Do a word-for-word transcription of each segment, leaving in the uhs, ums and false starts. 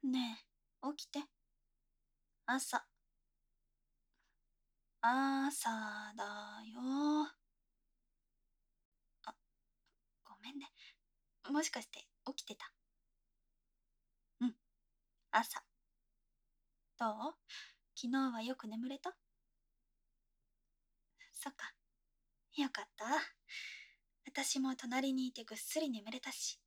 ねえ、起きて。朝。朝だよ。あ、ごめんね。もしかして起きてた？うん、朝。どう？昨日はよく眠れた？そっか。よかった。私も隣にいてぐっすり眠れたし。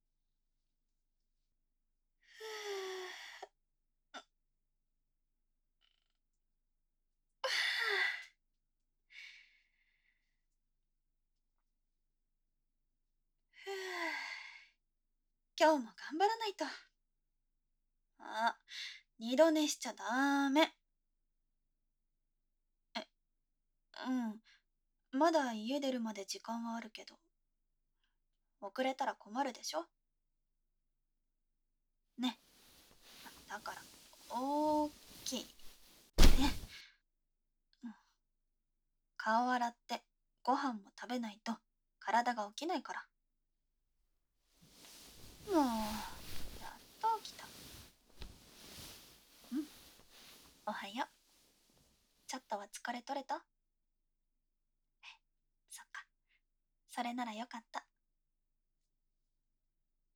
今日も頑張らないと。あ、二度寝しちゃダメ。え、うん。まだ家出るまで時間はあるけど。遅れたら困るでしょ？ね。だから、大きい。ね。うん、顔洗ってご飯も食べないと体が起きないから。もう、やっと起きた。うん。おはよう。ちょっとは疲れ取れた？そっか。それならよかった。